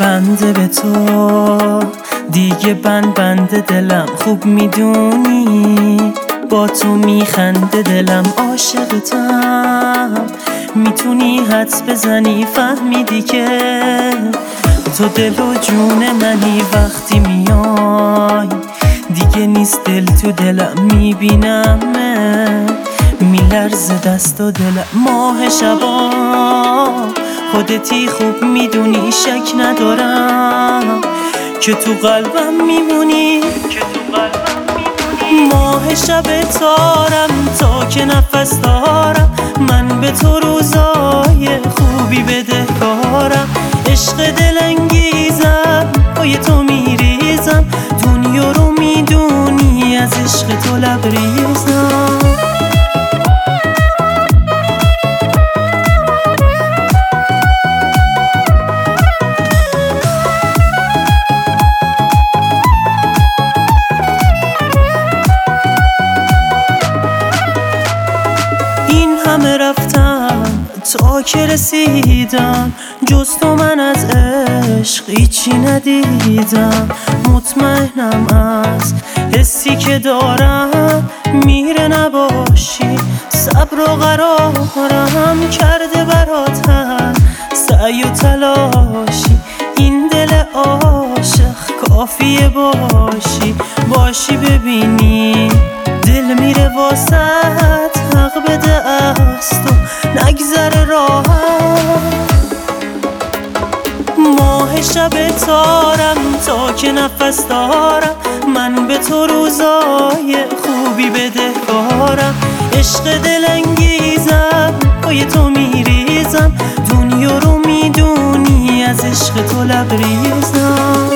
بنده به تو، دیگه بنده دلم خوب میدونی، با تو میخنده دلم عاشقتم، میتونی حدس بزنی فهمیدی که تو دل و جون منی. وقتی میای دیگه نیست دل تو دلم، میبینم میلرزه دست و دلم. ماه شبا خودتی خوب میدونی، شک ندارم که تو قلبم میمونی. ماه شب تارم تا که نفس دارم، من به تو روزای خوبی بدهکارم. عشق دلانگیزم پای تو میریزم، دنیا رو میدونی از عشق تو لبریزم. این همه رفتم تا که رسیدم، جز تو من از عشق هیچی ندیدم. مطمئنم از حسی که دارم میره نباشی، صبر و قرارم کرده براتم سعی و تلاشی. این دل عاشق کافیه باشی ببینی دل میره واسط، حق بده از تو نگذره راحت. ماه شب تارم تا که نفس دارم، من به تو روزای خوبی بدهکارم. عشق دلانگیزم پای تو میریزم، دنیا رو میدونی از عشق تو لبریزم.